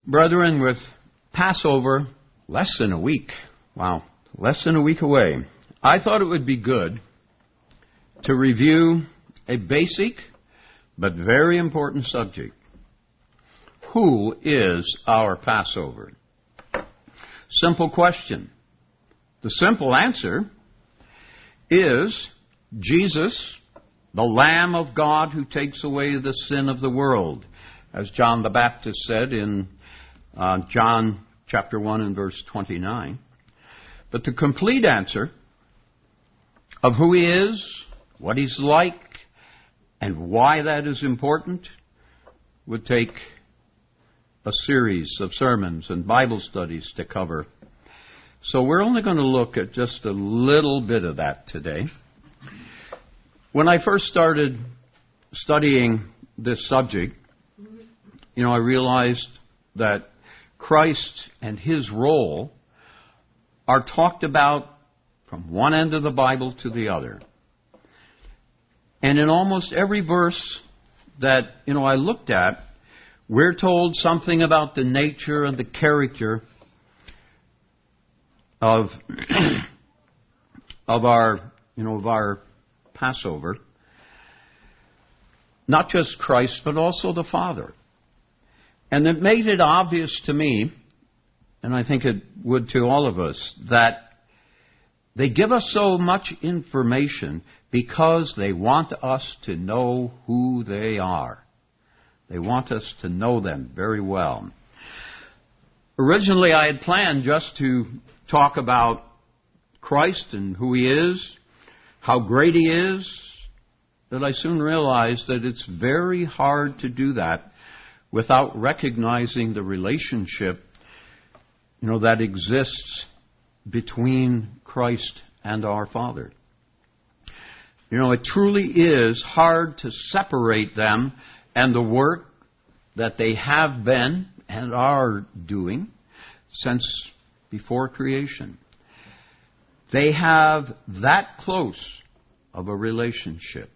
Brethren, with Passover less than a week, less than a week away, I thought it would be good to review a basic but very important subject. Who is our Passover? Simple question. The simple answer is Jesus, the Lamb of God who takes away the sin of the world, as John the Baptist said in John chapter 1 and verse 29. But the complete answer of who he is, what he's like, and why that is important would take a series of sermons and Bible studies to cover. So we're only going to look at just a little bit of that today. When I first started studying this subject, I realized that Christ and his role are talked about from one end of the Bible to the other. And in almost every verse that, I looked at, we're told something about the nature and the character of our Passover. Not just Christ, but also the Father. And it made it obvious to me, and I think it would to all of us, that they give us so much information because they want us to know who they are. They want us to know them very well. Originally, I had planned just to talk about Christ and who he is, how great he is, but I soon realized that it's very hard to do that without recognizing the relationship, that exists between Christ and our Father. It truly is hard to separate them and the work that they have been and are doing since before creation. They have that close of a relationship.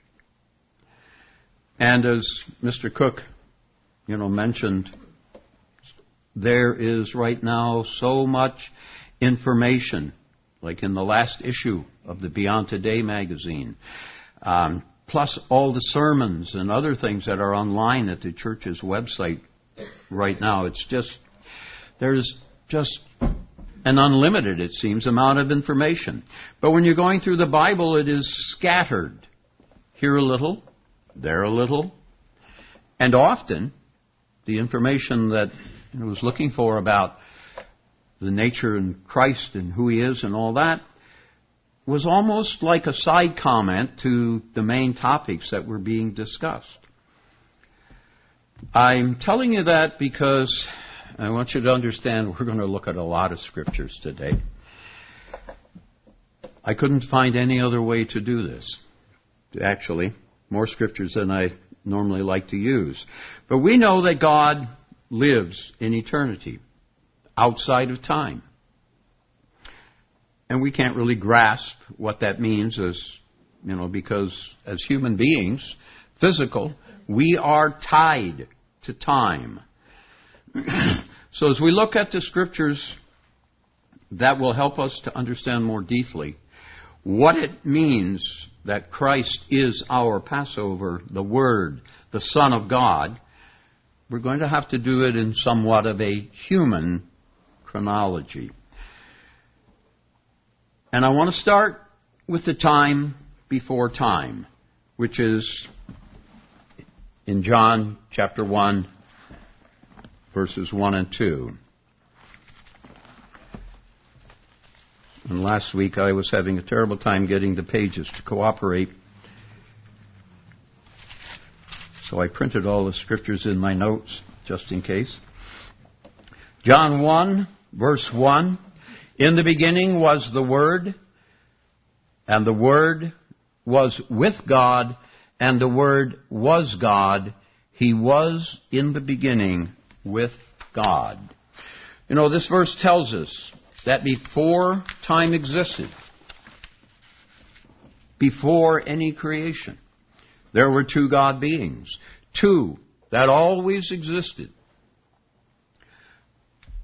And as Mr. Cook, mentioned, there is right now so much information, like in the last issue of the Beyond Today magazine, plus all the sermons and other things that are online at the church's website right now. There's just an unlimited, it seems, amount of information. But when you're going through the Bible, it is scattered. Here a little, there a little. And often, the information that I was looking for about the nature and Christ and who he is and all that was almost like a side comment to the main topics that were being discussed. I'm telling you that because I want you to understand we're going to look at a lot of scriptures today. I couldn't find any other way to do this. Actually, more scriptures than I normally like to use. But we know that God lives in eternity, outside of time. And we can't really grasp what that means because as human beings, physical, we are tied to time. So as we look at the scriptures, that will help us to understand more deeply what it means that Christ is our Passover, the Word, the Son of God. We're going to have to do it in somewhat of a human chronology. And I want to start with the time before time, which is in John chapter 1, verses 1 and 2. And last week I was having a terrible time getting the pages to cooperate. So I printed all the scriptures in my notes, just in case. John 1, verse 1. In the beginning was the Word, and the Word was with God, and the Word was God. He was in the beginning with God. This verse tells us that before time existed, before any creation, there were two God beings, two that always existed.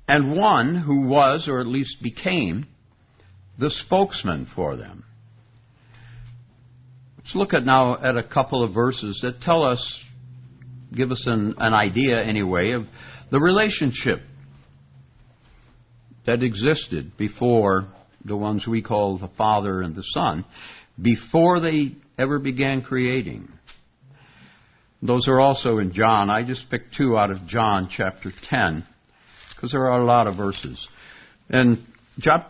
and one who was, or at least became, the spokesman for them. Let's look at now at a couple of verses that tell us, give us an idea anyway, of the relationship that existed before the ones we call the Father and the Son, before they ever began creating. Those are also in John. I just picked two out of John chapter 10, because there are a lot of verses. And John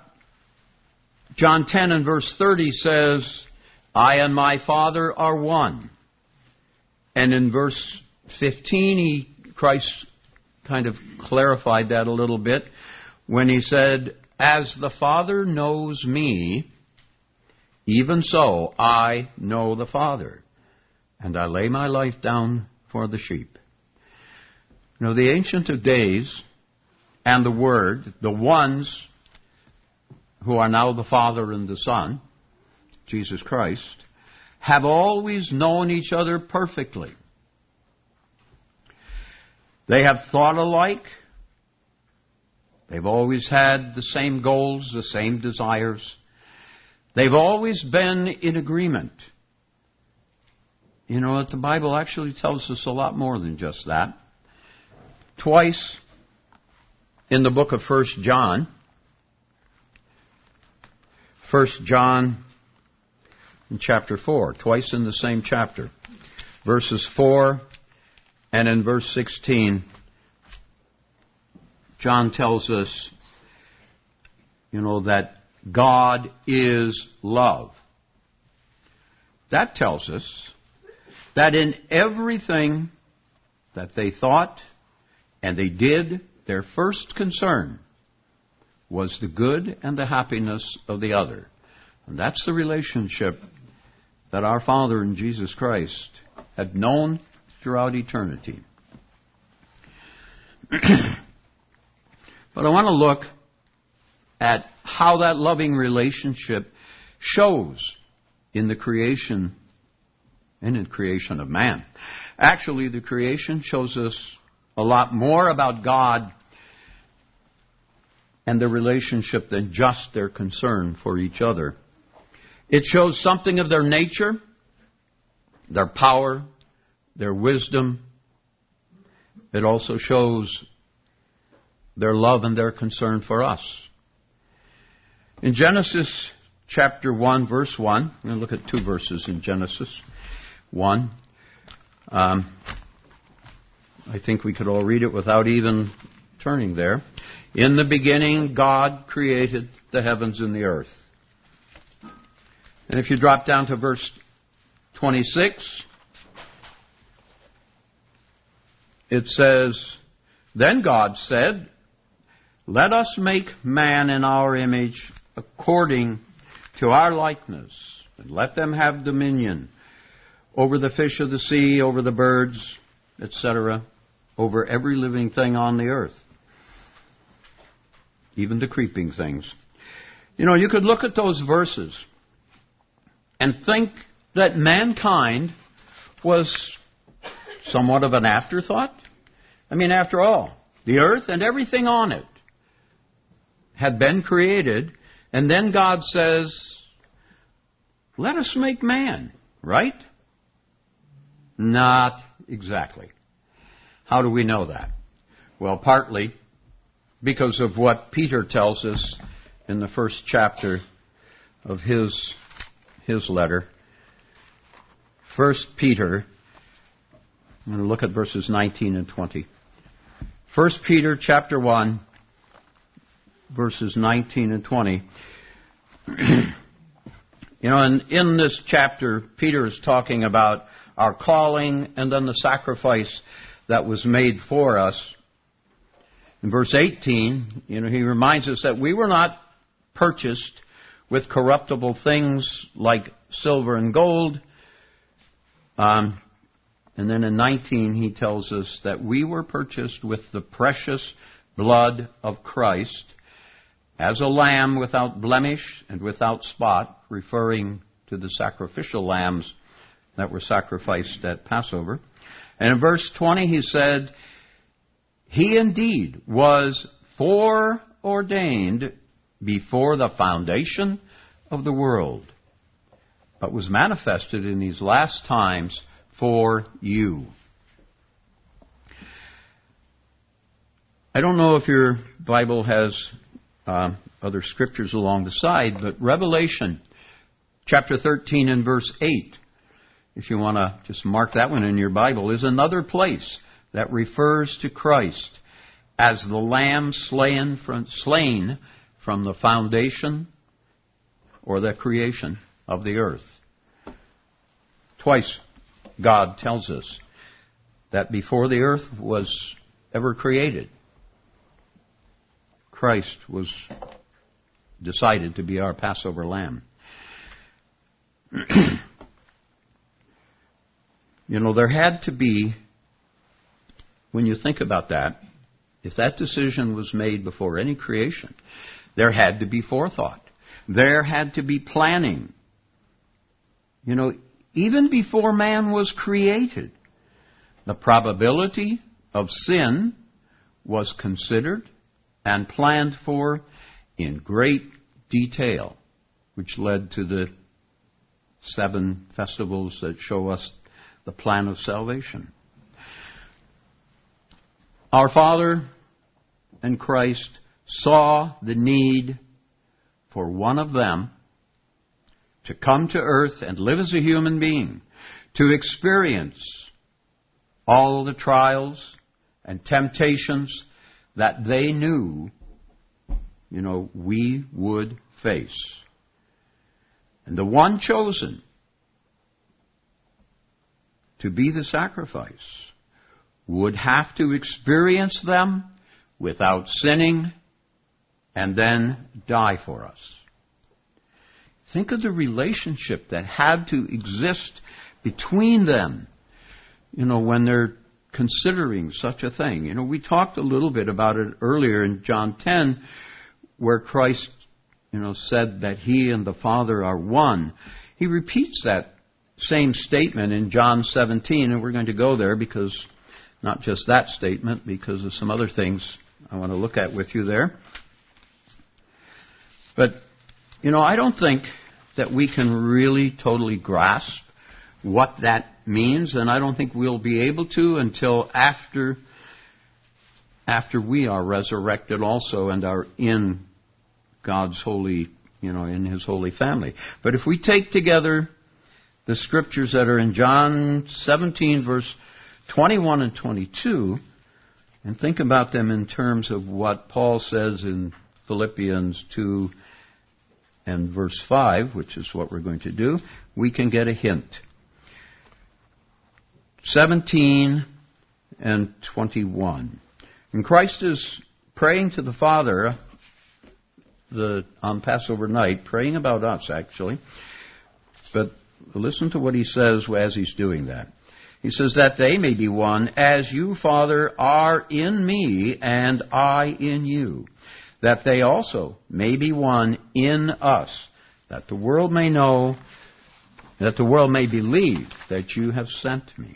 10 and verse 30 says, I and my Father are one. And in verse 15, Christ kind of clarified that a little bit when he said, as the Father knows me, even so I know the Father, and I lay my life down for the sheep. You know, the Ancient of Days and the Word, the ones who are now the Father and the Son, Jesus Christ, have always known each other perfectly. They have thought alike. They've always had the same goals, the same desires. They've always been in agreement. You know, the Bible actually tells us a lot more than just that. Twice in the book of 1 John, 1 John in chapter 4, twice in the same chapter, verses 4 and in verse 16, John tells us, you know, that God is love. That tells us that in everything that they thought and they did, their first concern was the good and the happiness of the other. And that's the relationship that our Father in Jesus Christ had known throughout eternity. But I want to look at how that loving relationship shows in the creation and in creation of man. Actually, the creation shows us a lot more about God and their relationship than just their concern for each other. It shows something of their nature, their power, their wisdom. It also shows their love and their concern for us. In Genesis chapter 1, verse 1, I'm going to look at two verses in Genesis 1. I think we could all read it without even turning there. In the beginning, God created the heavens and the earth. And if you drop down to verse 26, it says, then God said, let us make man in our image according to our likeness, and let them have dominion over the fish of the sea, over the birds, etc., over every living thing on the earth, even the creeping things. You know, you could look at those verses and think that mankind was somewhat of an afterthought. I mean, after all, the earth and everything on it had been created, and then God says, let us make man, right? Not exactly. How do we know that? Well, partly because of what Peter tells us in the first chapter of his letter. 1 Peter, I'm going to look at verses 19 and 20. 1 Peter chapter 1, verses 19 and 20. You know, in this chapter, Peter is talking about our calling and then the sacrifice that was made for us. In verse 18, you know, he reminds us that we were not purchased with corruptible things like silver and gold. And then in 19, he tells us that we were purchased with the precious blood of Christ as a lamb without blemish and without spot, referring to the sacrificial lambs that were sacrificed at Passover. And in verse 20, he said, he indeed was foreordained before the foundation of the world, but was manifested in these last times for you. I don't know if your Bible has other scriptures along the side, but Revelation chapter 13 and verse 8, if you want to just mark that one in your Bible, is another place that refers to Christ as the Lamb slain from the foundation or the creation of the earth. Twice God tells us that before the earth was ever created, Christ was decided to be our Passover lamb. There had to be, when you think about that, if that decision was made before any creation, there had to be forethought. There had to be planning. Even before man was created, the probability of sin was considered and planned for in great detail, which led to the 7 festivals that show us the plan of salvation. Our Father and Christ saw the need for one of them to come to earth and live as a human being, to experience all the trials and temptations that they knew, we would face. And the one chosen to be the sacrifice would have to experience them without sinning and then die for us. Think of the relationship that had to exist between them, when they're considering such a thing. We talked a little bit about it earlier in John 10, where Christ, said that He and the Father are one. He repeats that same statement in John 17, and we're going to go there because, not just that statement, because of some other things I want to look at with you there. But, I don't think that we can really totally grasp what that means, and I don't think we'll be able to until after we are resurrected also and are in God's holy, in His holy family. But if we take together the scriptures that are in John 17, verse 21 and 22, and think about them in terms of what Paul says in Philippians 2 and verse 5, which is what we're going to do, we can get a hint. 17 and 21. And Christ is praying to the Father on Passover night, praying about us, actually. But listen to what He says as He's doing that. He says, that they may be one, as you, Father, are in me, and I in you, that they also may be one in us, that the world may know, that the world may believe that you have sent me.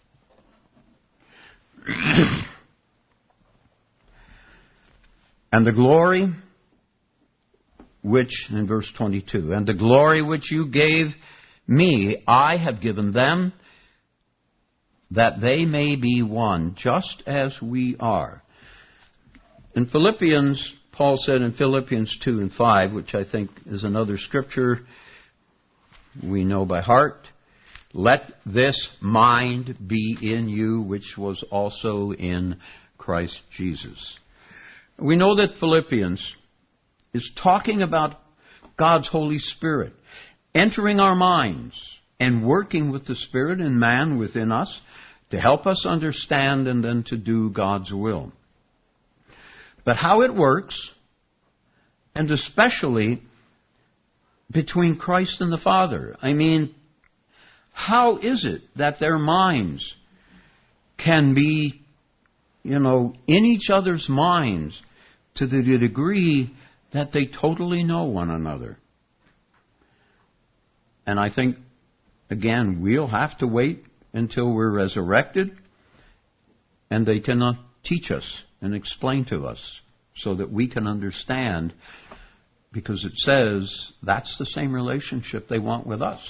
And the glory which, in verse 22, and the glory which you gave me, I have given them, that they may be one, just as we are. In Philippians, Paul said in Philippians 2 and 5, which I think is another scripture we know by heart, let this mind be in you, which was also in Christ Jesus. We know that Philippians is talking about God's Holy Spirit entering our minds and working with the Spirit and man within us to help us understand and then to do God's will. But how it works, and especially between Christ and the Father. I mean, how is it that their minds can be, in each other's minds to the degree that they totally know one another? And I think, again, we'll have to wait until we're resurrected and they cannot teach us and explain to us so that we can understand, because it says that's the same relationship they want with us.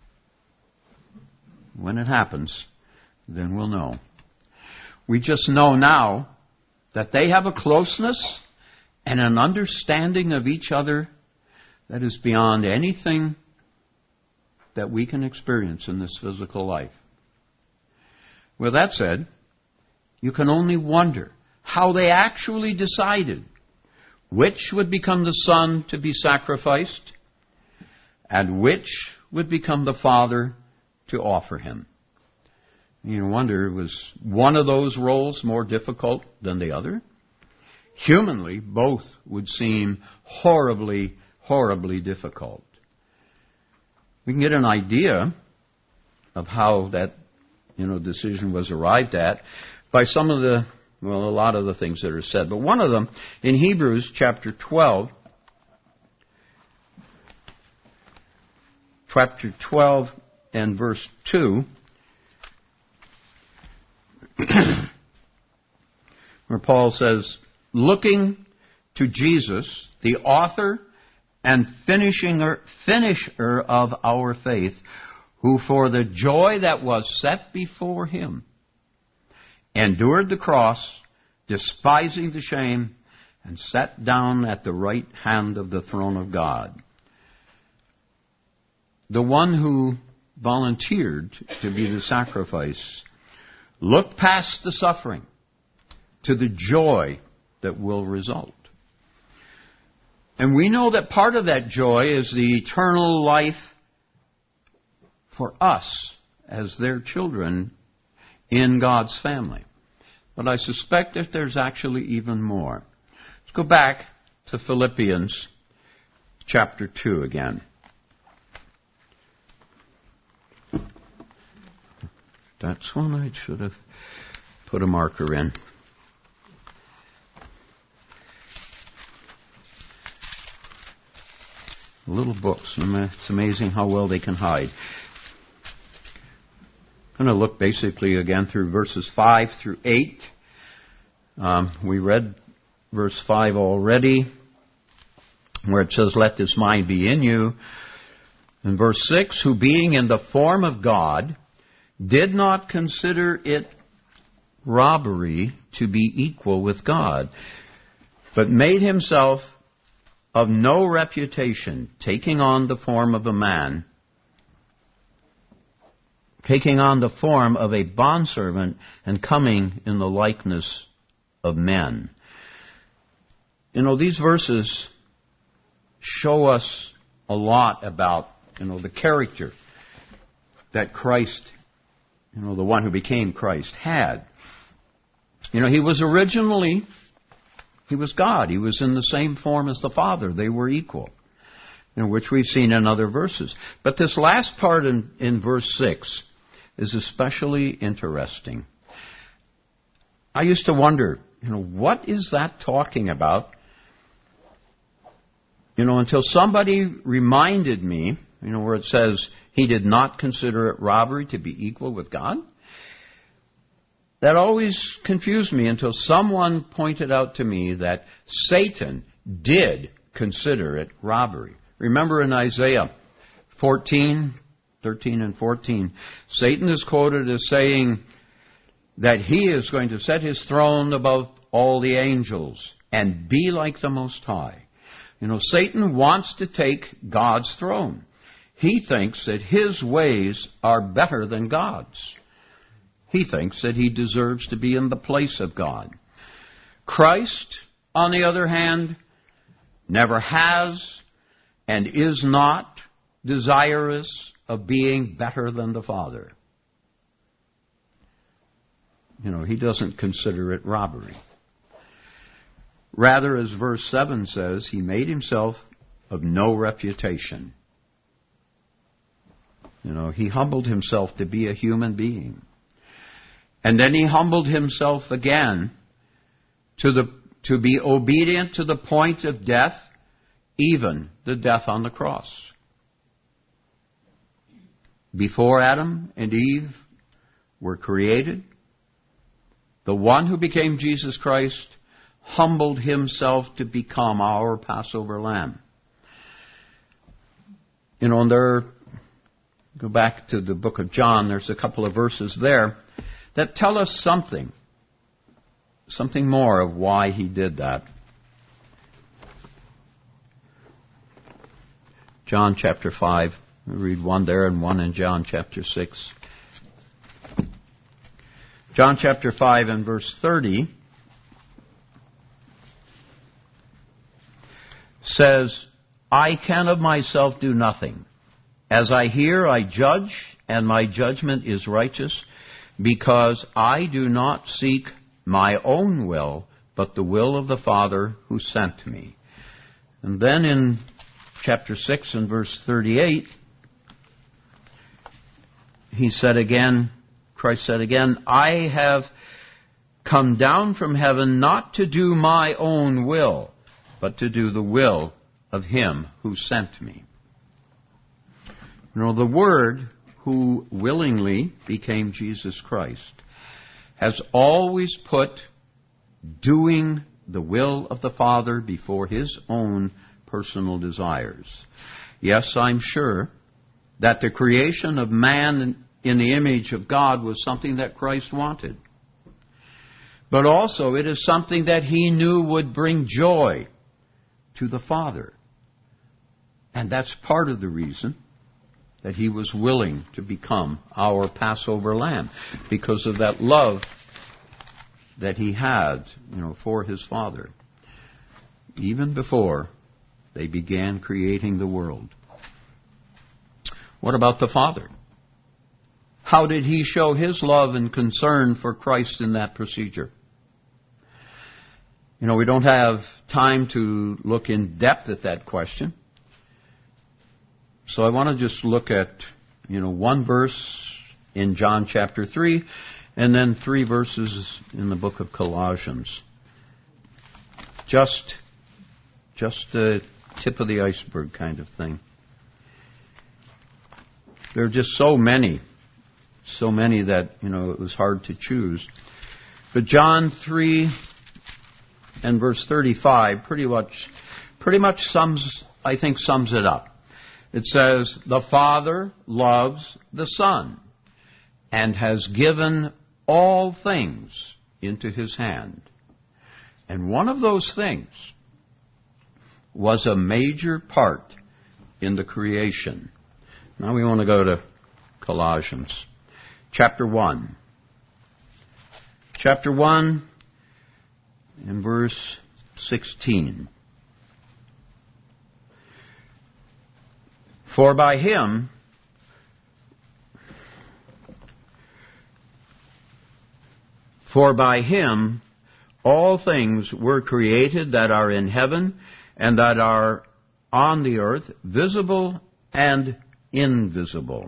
When it happens, then we'll know. We just know now that they have a closeness and an understanding of each other that is beyond anything that we can experience in this physical life. With that said, you can only wonder how they actually decided which would become the son to be sacrificed and which would become the father to offer him. You wonder, was one of those roles more difficult than the other? Humanly, both would seem horribly, horribly difficult. We can get an idea of how that, decision was arrived at by some of a lot of the things that are said. But one of them, in Hebrews chapter 12 and verse 2, where Paul says, looking to Jesus, the author and finisher of our faith, who for the joy that was set before him endured the cross, despising the shame, and sat down at the right hand of the throne of God. The one who volunteered to be the sacrifice looked past the suffering to the joy that will result. And we know that part of that joy is the eternal life for us as their children in God's family. But I suspect that there's actually even more. Let's go back to Philippians chapter 2 again. That's one I should have put a marker in. Little books. It's amazing how well they can hide. I'm going to look basically again through verses 5 through 8. We read verse 5 already, where it says, let this mind be in you. In verse 6, who being in the form of God, did not consider it robbery to be equal with God, but made himself of no reputation, taking on the form of a man, taking on the form of a bondservant, and coming in the likeness of men. These verses show us a lot about, the character that Christ, the one who became Christ, had. He was God. He was in the same form as the Father. They were equal, which we've seen in other verses. But this last part in verse 6 is especially interesting. I used to wonder, what is that talking about? Until somebody reminded me, where it says, he did not consider it robbery to be equal with God. That always confused me until someone pointed out to me that Satan did consider it robbery. Remember in Isaiah 13 and 14, Satan is quoted as saying that he is going to set his throne above all the angels and be like the Most High. Satan wants to take God's throne. He thinks that his ways are better than God's. He thinks that he deserves to be in the place of God. Christ, on the other hand, never has and is not desirous of being better than the Father. He doesn't consider it robbery. Rather, as verse 7 says, he made himself of no reputation. He humbled himself to be a human being. And then he humbled himself again to be obedient to the point of death, even the death on the cross. Before Adam and Eve were created, the one who became Jesus Christ humbled himself to become our Passover lamb. You know, and go back to the book of John, there's a couple of verses there that tell us something more of why he did that. John chapter 5, we read one there and one in John chapter 6. John chapter 5 and verse 30 says, I can of myself do nothing. As I hear, I judge, and my judgment is righteous, because I do not seek my own will, but the will of the Father who sent me. And then in chapter 6 and verse 38, Christ said again, I have come down from heaven not to do my own will, but to do the will of him who sent me. You know, the Word who willingly became Jesus Christ has always put doing the will of the Father before his own personal desires. Yes, I'm sure that the creation of man in the image of God was something that Christ wanted. But also it is something that he knew would bring joy to the Father. And that's part of the reason that he was willing to become our Passover lamb, because of that love that he had, for his Father, even before they began creating the world. What about the Father? How did he show his love and concern for Christ in that procedure? We don't have time to look in depth at that question. So I want to just look at, one verse in John chapter 3, and then 3 verses in the book of Colossians. Just a tip of the iceberg kind of thing. There are just so many that, it was hard to choose. But John 3 and verse 35 pretty much sums it up. It says, the Father loves the Son and has given all things into his hand. And one of those things was a major part in the creation. Now we want to go to Colossians chapter 1. Chapter 1 and verse 16. For by him all things were created that are in heaven and that are on the earth, visible and invisible.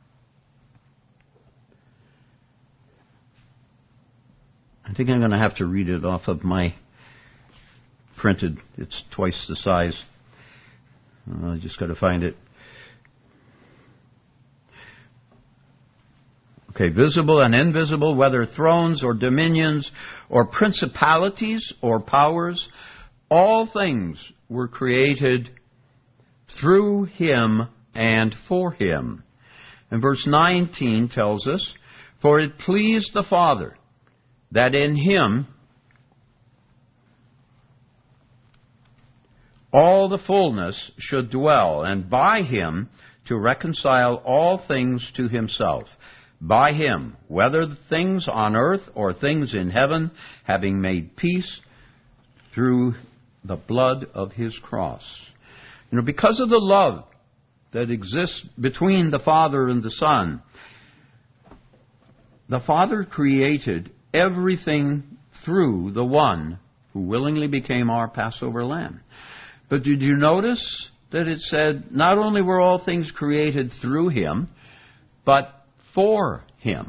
I think I'm going to have to read it off of my printed. It's twice the size. I just got to find it. Okay, visible and invisible, whether thrones or dominions or principalities or powers, all things were created through him and for him. And verse 19 tells us, for it pleased the Father that in him all the fullness should dwell, and by him to reconcile all things to himself. By him, whether things on earth or things in heaven, having made peace through the blood of his cross. Because of the love that exists between the Father and the Son, the Father created everything through the one who willingly became our Passover lamb. But did you notice that it said not only were all things created through him, but for him?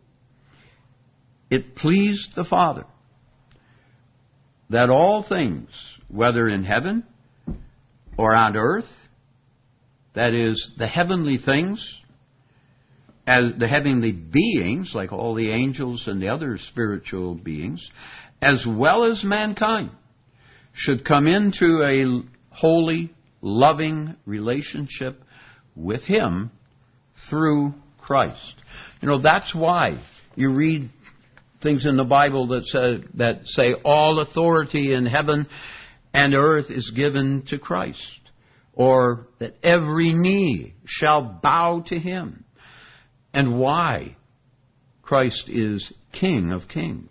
It pleased the Father that all things, whether in heaven or on earth, that is, the heavenly things, as the heavenly beings, like all the angels and the other spiritual beings, as well as mankind, should come into a holy, loving relationship with Him through Christ. You know, that's why you read things in the Bible that say all authority in heaven and earth is given to Christ, or that every knee shall bow to Him, and why Christ is King of Kings.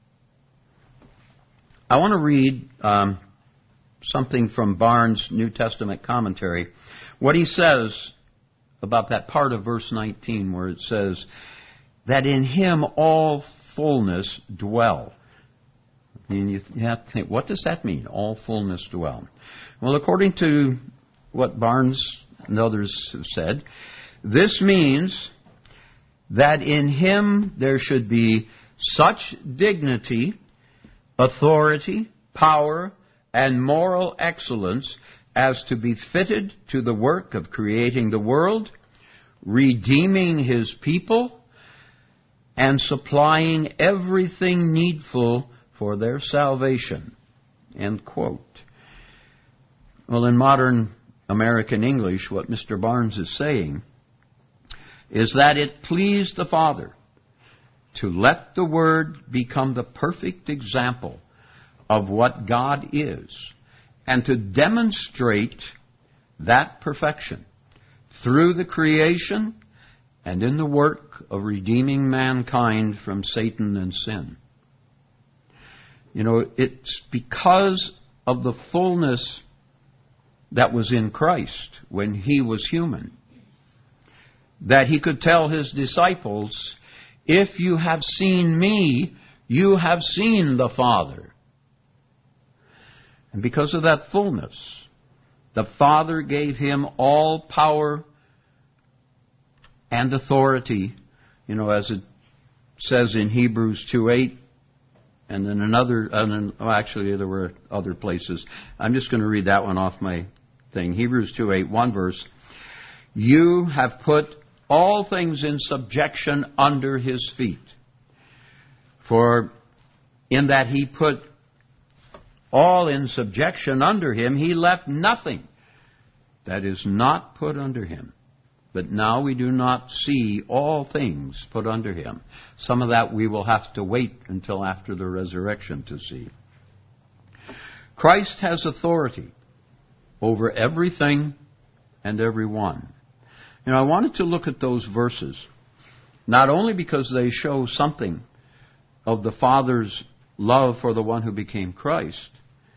I want to read something from Barnes' New Testament commentary, what he says about that part of verse 19 where it says that in Him all fullness dwell. I mean, you have to think, what does that mean, all fullness dwell? Well, according to what Barnes and others have said, this means that in Him there should be such dignity, authority, power, and moral excellence as to be fitted to the work of creating the world, redeeming His people, and supplying everything needful for their salvation. End quote. Well, in modern American English, what Mr. Barnes is saying is that it pleased the Father to let the Word become the perfect example of what God is, and to demonstrate that perfection through the creation and in the work of redeeming mankind from Satan and sin. You know, it's because of the fullness that was in Christ when He was human that He could tell His disciples, if you have seen me, you have seen the Father. And because of that fullness, the Father gave Him all power and authority, you know, as it says in Hebrews 2:8, and then actually there were other places. I'm just going to read that one off my thing. Hebrews 2:8, one verse. You have put all things in subjection under His feet. For in that He put all in subjection under Him, He left nothing that is not put under Him. But now we do not see all things put under Him. Some of that we will have to wait until after the resurrection to see. Christ has authority over everything and everyone. You know, I wanted to look at those verses, not only because they show something of the Father's love for the one who became Christ,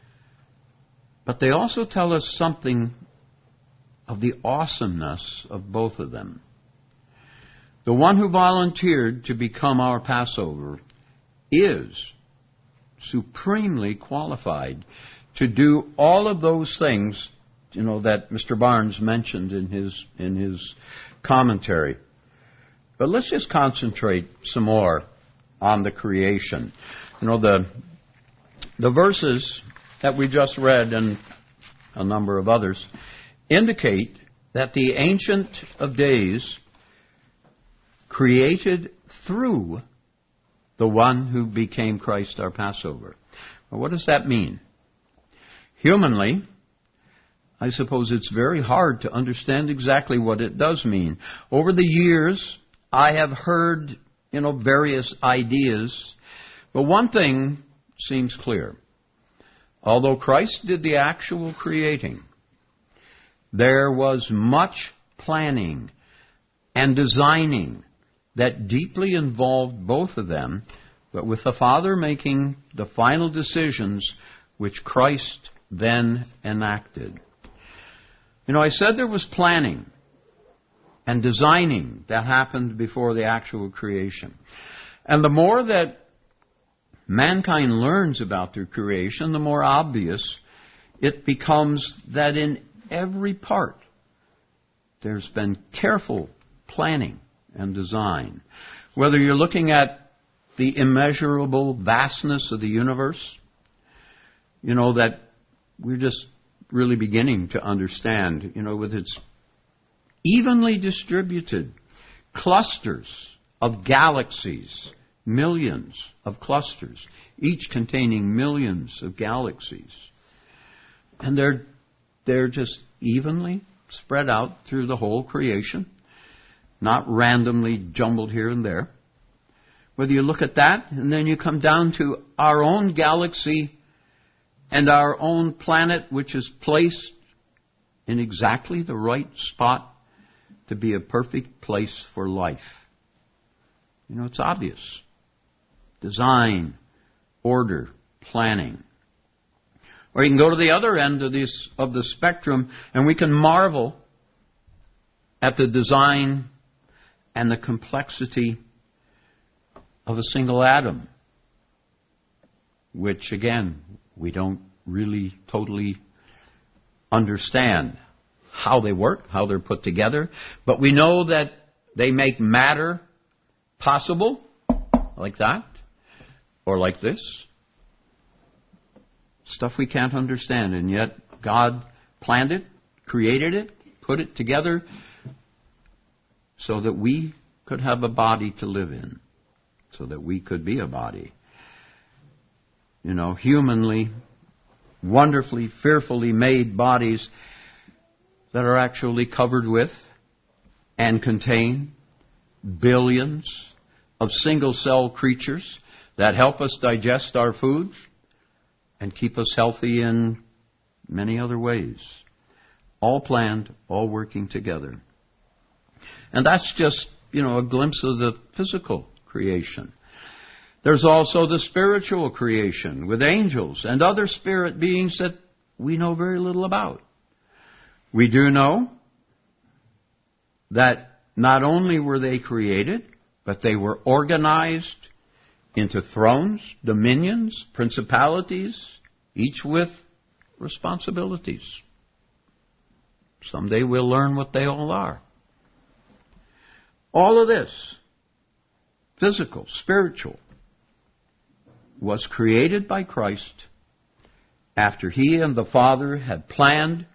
but they also tell us something of the awesomeness of both of them. The one who volunteered to become our Passover is supremely qualified to do all of those things, you know, that Mr. Barnes mentioned in his commentary. But let's just concentrate some more on the creation. You know, the verses that we just read and a number of others indicate that the Ancient of Days created through the one who became Christ our Passover. Well, what does that mean? Humanly, I suppose it's very hard to understand exactly what it does mean. Over the years, I have heard, you know, various ideas, but one thing seems clear. Although Christ did the actual creating, there was much planning and designing that deeply involved both of them, but with the Father making the final decisions which Christ then enacted. You know, I said there was planning and designing that happened before the actual creation. And the more that mankind learns about their creation, the more obvious it becomes that in every part there's been careful planning and design. Whether you're looking at the immeasurable vastness of the universe, you know, that we're just really beginning to understand, you know, with its evenly distributed clusters of galaxies millions of clusters, each containing millions of galaxies. And they're just evenly spread out through the whole creation, not randomly jumbled here and there. Whether you look at that, and then you come down to our own galaxy and our own planet, which is placed in exactly the right spot to be a perfect place for life. You know, it's obvious. Design, order, planning. Or you can go to the other end of the spectrum, and we can marvel at the design and the complexity of a single atom, which, again, we don't really totally understand how they work, how they're put together, but we know that they make matter possible, like that, or like this. Stuff we can't understand, and yet God planned it, created it, put it together so that we could have a body to live in, so that we could be a body. You know, humanly, wonderfully, fearfully made bodies that are actually covered with and contain billions of single-cell creatures that help us digest our food and keep us healthy in many other ways. All planned, all working together. And that's just, a glimpse of the physical creation. There's also the spiritual creation with angels and other spirit beings that we know very little about. We do know that not only were they created, but they were organized into thrones, dominions, principalities, each with responsibilities. Someday we'll learn what they all are. All of this, physical, spiritual, was created by Christ after He and the Father had planned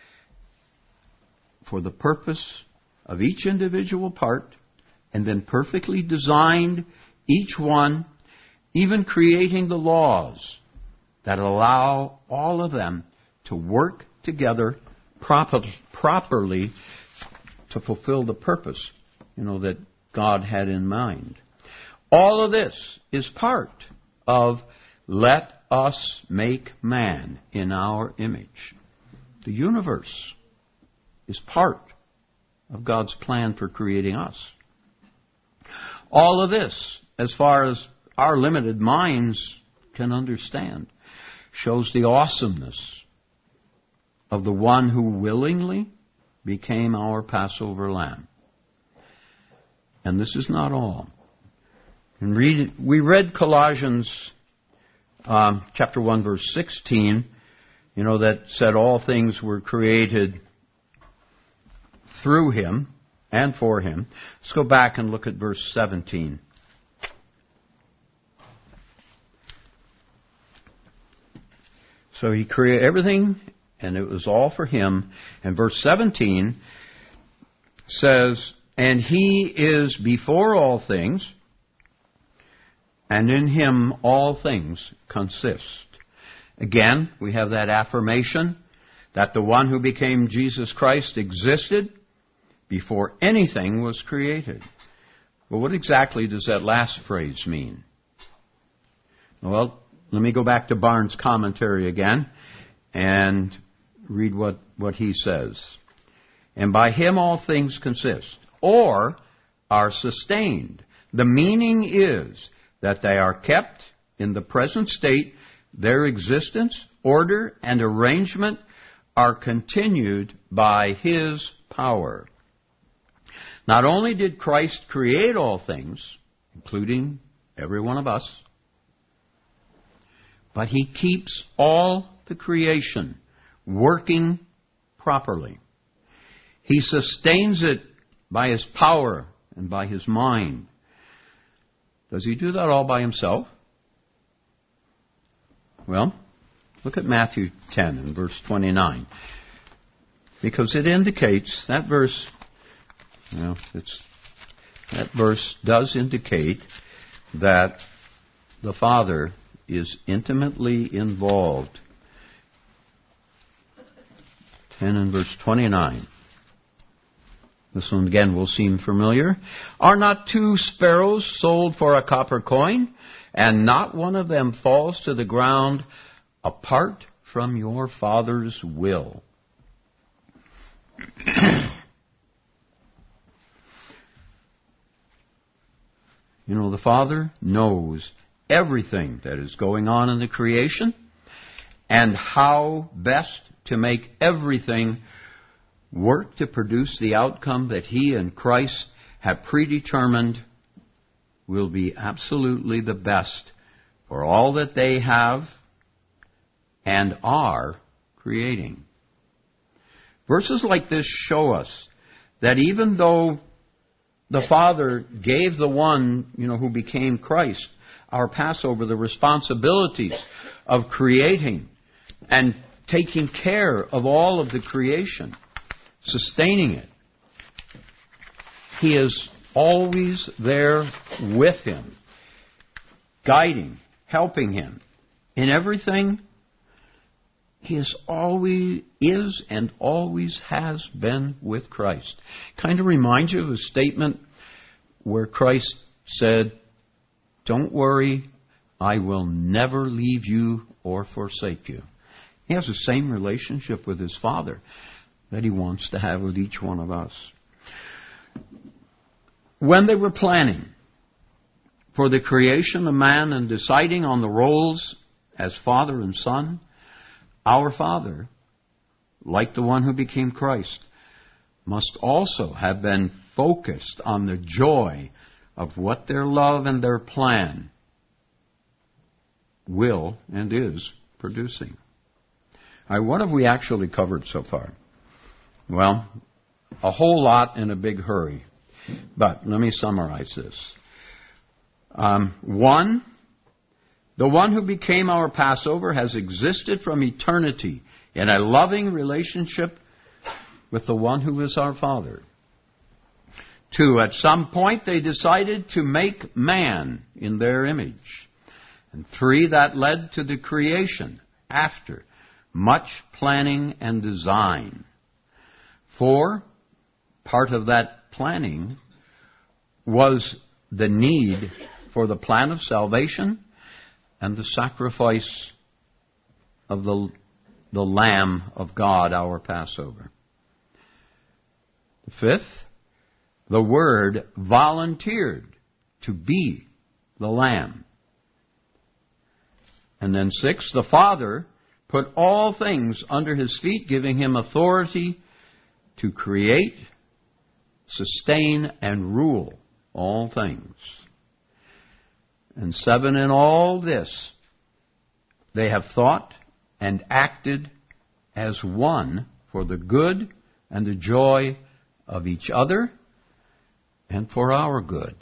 for the purpose of each individual part and then perfectly designed each one, even creating the laws that allow all of them to work together properly to fulfill the purpose, that God had in mind. All of this is part of let us make man in our image. The universe is part of God's plan for creating us. All of this, as far as our limited minds can understand, shows the awesomeness of the one who willingly became our Passover lamb. And this is not all. And we read Colossians chapter 1, verse 16, that said all things were created through Him and for Him. Let's go back and look at verse 17. So He created everything, and it was all for Him. And verse 17 says, and He is before all things, and in Him all things consist. Again, we have that affirmation that the one who became Jesus Christ existed before anything was created. Well, what exactly does that last phrase mean? Well, let me go back to Barnes' commentary again and read what he says. And by Him all things consist, or are sustained. The meaning is that they are kept in the present state. Their existence, order, and arrangement are continued by His power. Not only did Christ create all things, including every one of us, but He keeps all the creation working properly. He sustains it by His power and by His mind. Does He do that all by Himself? Well, look at Matthew 10 and verse 29. Because it indicates, that verse does indicate that the Father is intimately involved. 10 and verse 29. This one again will seem familiar. Are not 2 sparrows sold for a copper coin, and not one of them falls to the ground apart from your Father's will? You know, the Father knows everything that is going on in the creation and how best to make everything work to produce the outcome that He and Christ have predetermined will be absolutely the best for all that they have and are creating. Verses like this show us that even though the Father gave the one, who became Christ, our Passover, the responsibilities of creating and taking care of all of the creation, sustaining it, He is always there with him, guiding, helping him in everything. He is and always has been with Christ. Kind of reminds you of a statement where Christ said, "Don't worry, I will never leave you or forsake you." He has the same relationship with His Father that He wants to have with each one of us. When they were planning for the creation of man and deciding on the roles as Father and Son, our Father, like the one who became Christ, must also have been focused on the joy of what their love and their plan will and is producing. What have we actually covered so far? Well, a whole lot in a big hurry. But let me summarize this. 1, the one who became our Passover has existed from eternity in a loving relationship with the one who is our Father. 2, at some point they decided to make man in their image. And 3, that led to the creation after much planning and design. 4, part of that planning was the need for the plan of salvation and the sacrifice of the Lamb of God, our Passover. 5th, the Word volunteered to be the Lamb. And then 6th, the Father put all things under His feet, giving Him authority to create, sustain, and rule all things. And 7, in all this, they have thought and acted as one for the good and the joy of each other and for our good.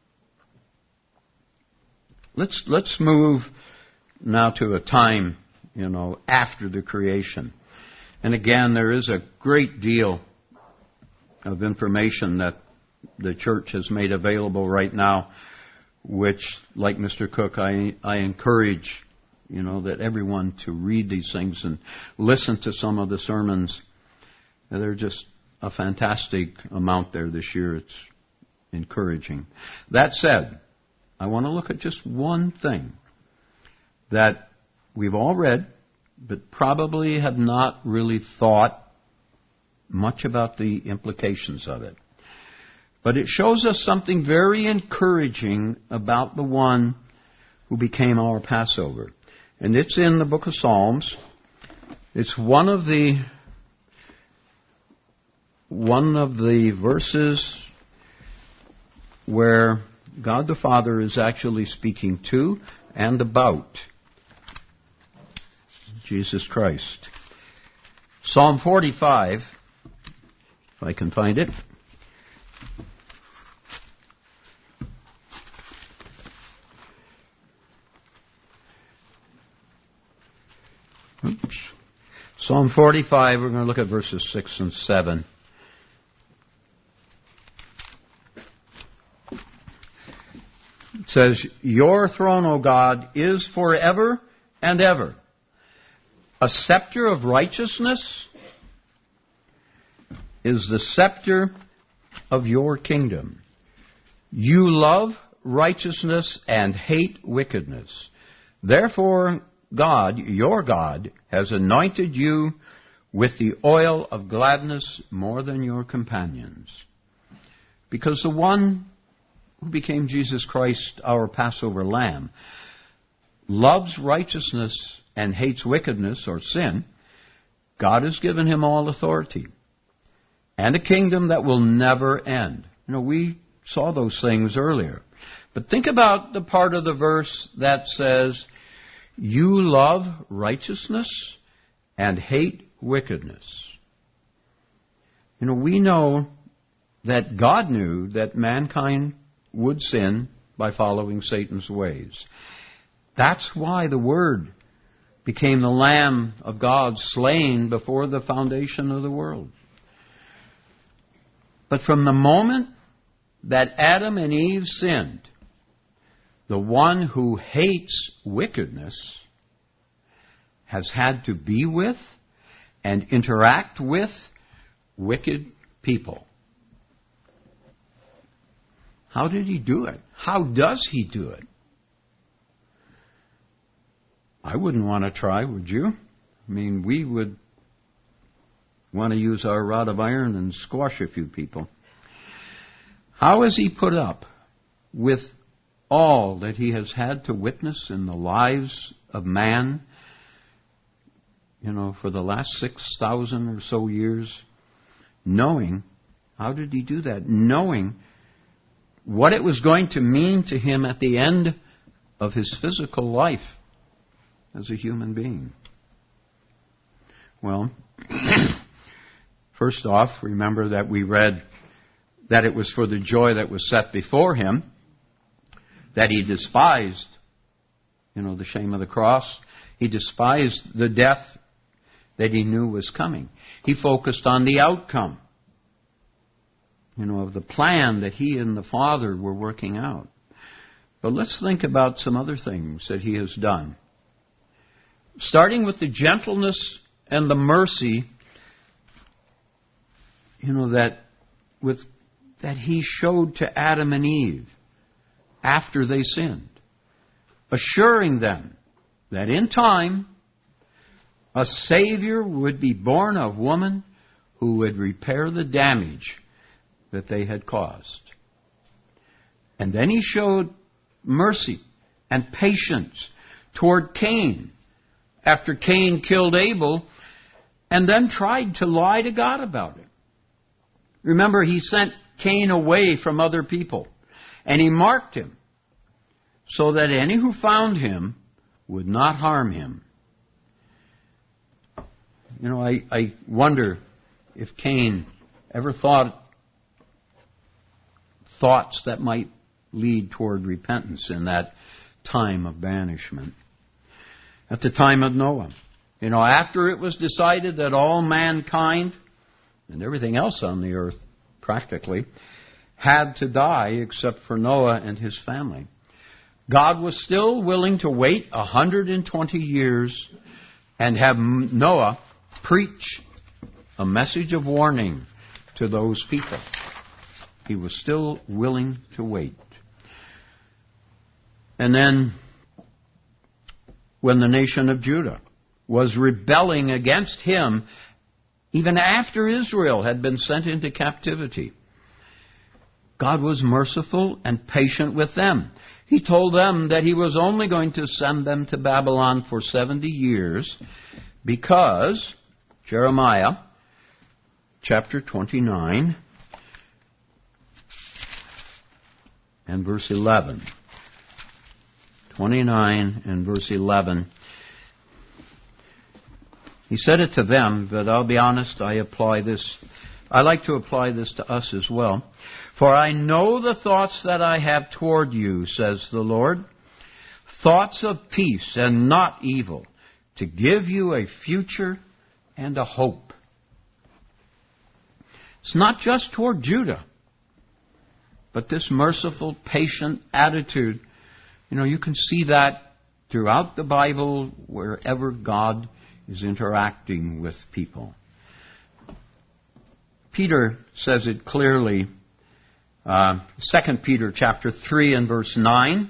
Let's move now to a time, after the creation. And again, there is a great deal of information that the church has made available right now, which, like Mr. Cook, I encourage, that everyone to read these things and listen to some of the sermons. They're just a fantastic amount there this year. It's encouraging. That said, I want to look at just one thing that we've all read, but probably have not really thought much about the implications of it. But it shows us something very encouraging about the one who became our Passover. And it's in the book of Psalms. It's one of the verses where God the Father is actually speaking to and about Jesus Christ. Psalm 45, if I can find it. Oops. Psalm 45, we're going to look at verses 6 and 7. It says, your throne, O God, is forever and ever. A scepter of righteousness is the scepter of your kingdom. You love righteousness and hate wickedness. Therefore, God, your God, has anointed you with the oil of gladness more than your companions. Because the one who became Jesus Christ, our Passover lamb, loves righteousness and hates wickedness or sin, God has given him all authority and a kingdom that will never end. We saw those things earlier. But think about the part of the verse that says, you love righteousness and hate wickedness. We know that God knew that mankind would sin by following Satan's ways. That's why the Word became the Lamb of God slain before the foundation of the world. But from the moment that Adam and Eve sinned, the one who hates wickedness has had to be with and interact with wicked people. How did he do it? How does he do it? I wouldn't want to try, would you? We would want to use our rod of iron and squash a few people. How has he put up with all that he has had to witness in the lives of man, for the last 6,000 or so years? How did he do that? Knowing what it was going to mean to him at the end of his physical life as a human being. Well, first off, remember that we read that it was for the joy that was set before him that he despised, the shame of the cross. He despised the death that he knew was coming. He focused on the outcome, of the plan that he and the Father were working out. But let's think about some other things that he has done. Starting with the gentleness and the mercy, that he showed to Adam and Eve after they sinned, assuring them that in time a Savior would be born of woman who would repair the damage that they had caused. And then he showed mercy and patience toward Cain after Cain killed Abel and then tried to lie to God about it. Remember, he sent Cain away from other people, and he marked him so that any who found him would not harm him. I wonder if Cain ever thought thoughts that might lead toward repentance in that time of banishment. At the time of Noah, after it was decided that all mankind and everything else on the earth practically had to die except for Noah and his family, God was still willing to wait 120 years and have Noah preach a message of warning to those people. He was still willing to wait. And then, when the nation of Judah was rebelling against him, even after Israel had been sent into captivity, God was merciful and patient with them. He told them that he was only going to send them to Babylon for 70 years because, Jeremiah chapter 29 and verse 11. 29 and verse 11. He said it to them, but I'll be honest, I like to apply this to us as well. For I know the thoughts that I have toward you, says the Lord, thoughts of peace and not evil, to give you a future and a hope. It's not just toward Judah, but this merciful, patient attitude You can see that throughout the Bible, wherever God is interacting with people. Peter says it clearly, 2 Peter chapter 3 and verse 9.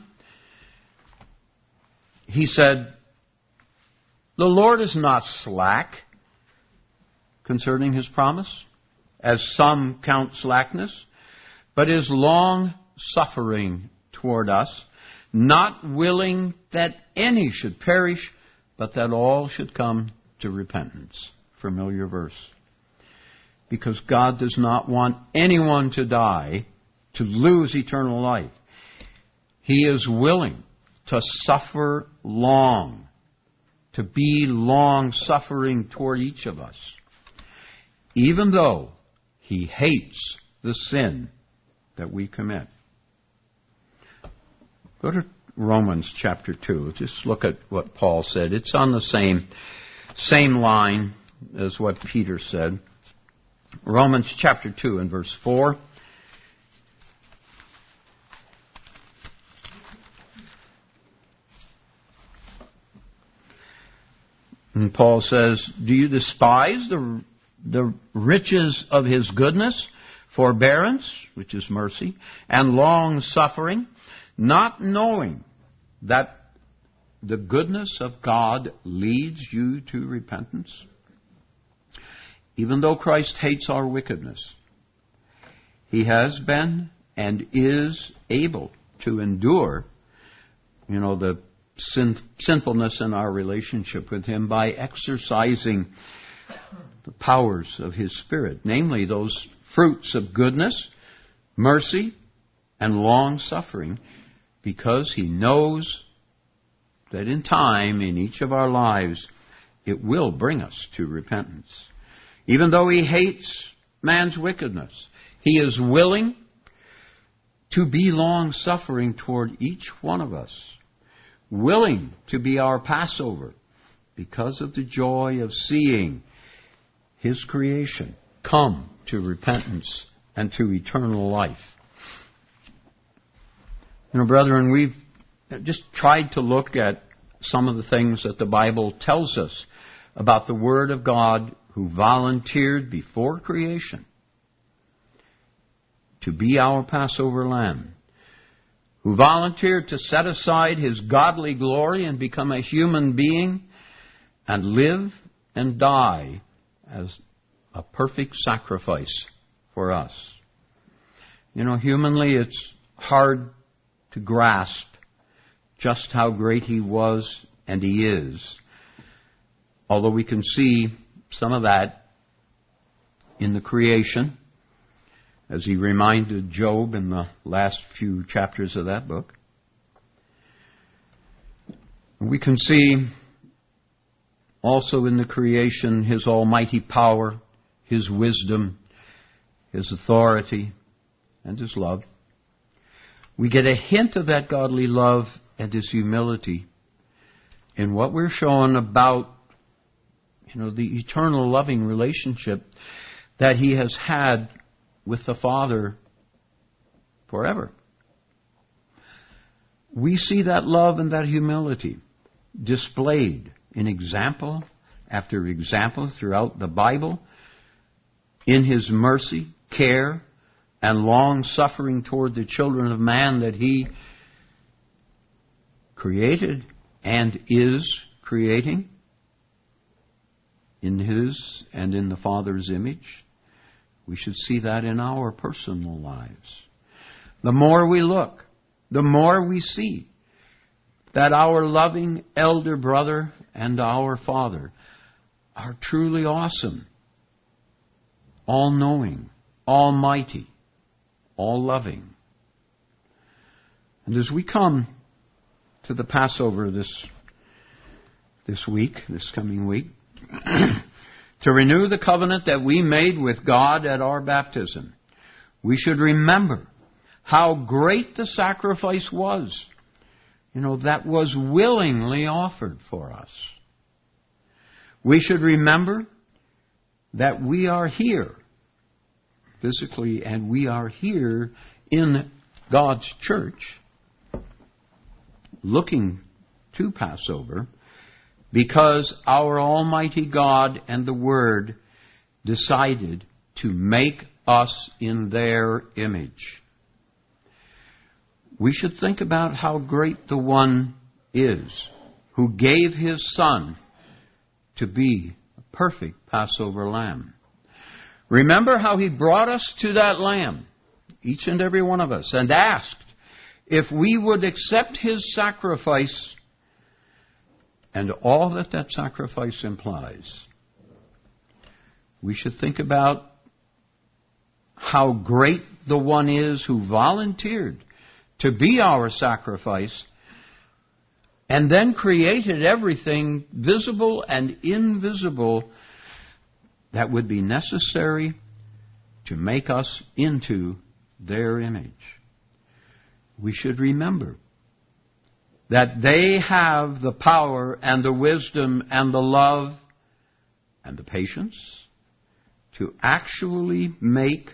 He said, "The Lord is not slack concerning His promise, as some count slackness, but is long-suffering toward us, not willing that any should perish, but that all should come to repentance." Familiar verse. Because God does not want anyone to die, to lose eternal life. He is willing to suffer long, to be long-suffering toward each of us, even though He hates the sin that we commit. Go to Romans chapter 2. Just look at what Paul said. It's on the same line as what Peter said. Romans chapter 2 and verse 4. And Paul says, "Do you despise the riches of His goodness, forbearance," which is mercy, "and long-suffering, not knowing that the goodness of God leads you to repentance?" Even though Christ hates our wickedness, He has been and is able to endure, the sinfulness in our relationship with Him by exercising the powers of His Spirit, namely those fruits of goodness, mercy, and long-suffering, because He knows that in time, in each of our lives, it will bring us to repentance. Even though He hates man's wickedness, He is willing to be long-suffering toward each one of us, willing to be our Passover because of the joy of seeing His creation come to repentance and to eternal life. Brethren, we've just tried to look at some of the things that the Bible tells us about the Word of God, who volunteered before creation to be our Passover lamb, who volunteered to set aside His godly glory and become a human being and live and die as a perfect sacrifice for us. Humanly, it's hard to grasp just how great He was and He is, although we can see some of that in the creation, as He reminded Job in the last few chapters of that book. We can see also in the creation His almighty power, His wisdom, His authority, and His love. We get a hint of that godly love and His humility in what we're shown about the eternal loving relationship that He has had with the Father forever. We see that love and that humility displayed in example after example throughout the Bible, in His mercy, care, and long-suffering toward the children of man that He created and is creating in His and in the Father's image. We should see that in our personal lives. The more we look, the more we see that our loving elder brother and our Father are truly awesome, all-knowing, almighty, all-loving. And as we come to the Passover this coming week, to renew the covenant that we made with God at our baptism, we should remember how great the sacrifice was, that was willingly offered for us. We should remember that we are here physically, and we are here in God's church looking to Passover because our Almighty God and the Word decided to make us in their image. We should think about how great the One is who gave His Son to be a perfect Passover lamb. Remember how He brought us to that lamb, each and every one of us, and asked if we would accept His sacrifice and all that that sacrifice implies. We should think about how great the One is who volunteered to be our sacrifice and then created everything visible and invisible that would be necessary to make us into their image. We should remember that they have the power and the wisdom and the love and the patience to actually make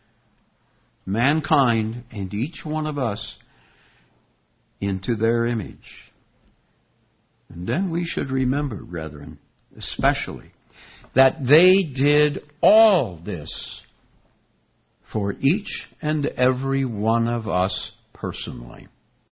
mankind and each one of us into their image. And then we should remember, brethren, especially, that they did all this for each and every one of us personally.